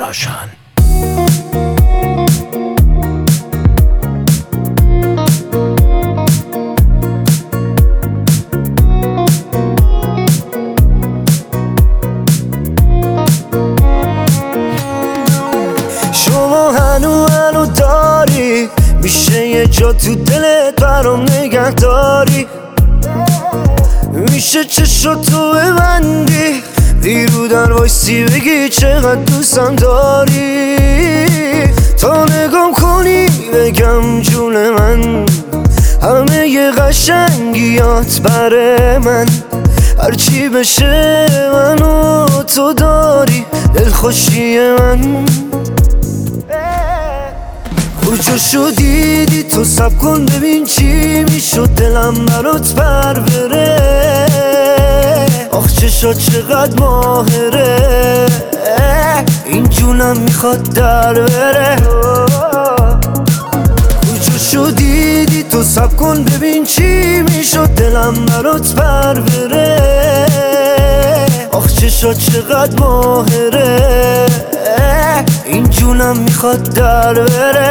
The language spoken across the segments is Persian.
راشان. شما هنو داری، میشه یه جا تو دلت برام نگه داری، میشه چشاتو ببندی بیرو در وایسی بگی چقدر دوستم داری، تا نگام کنی بگم جون من همه ی قشنگیات بره من، هرچی بشه منو تو داری دلخوشی من. کجا شدیدی تو سب کن ببین چی میشد دلم برات پر بره، آخ چشات چقدر ماهره این جونم میخواد در بره. کجا شدیدی تو سب کن ببین چی میشد دلم برات پر بره، آخ چشات چقدر ماهره این جونم میخواد در بره.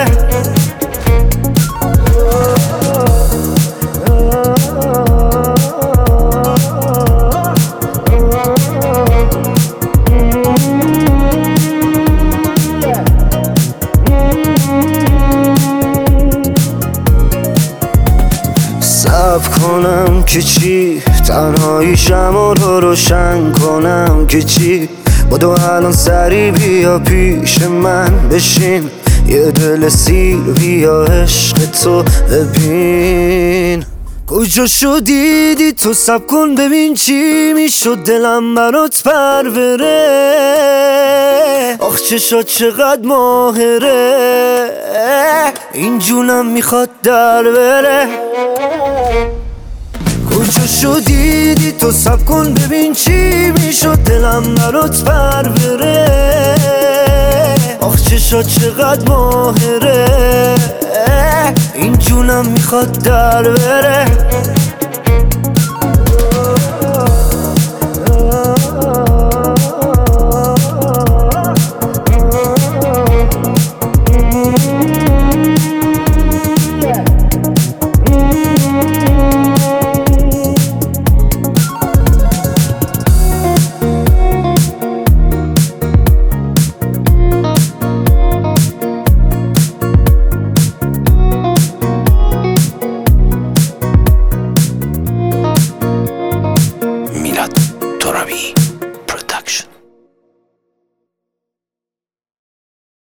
صبر کنم که چی، تنهایی شمع رو روشن کنم که چی، بدو الان سری بیا پیش من بشین، یه دل سیر بیا عشق تو ببین. کجا شدیدی تو سب کن ببین چی میشد دلم برات پر بره، آخ چشات چقدر ماهره این جونم میخواد در بره. کجا شدیدی تو سب کن ببین چی میشد دلم برات پر بره، آخ چشات چقدر ماهره این جونم میخواد در بره.